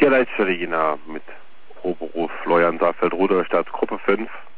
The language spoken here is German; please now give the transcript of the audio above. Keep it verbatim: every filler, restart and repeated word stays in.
Ja, Leitstelle Jena mit Proberuf Florian Saalfeld, Rudolstadt, Gruppe fünf.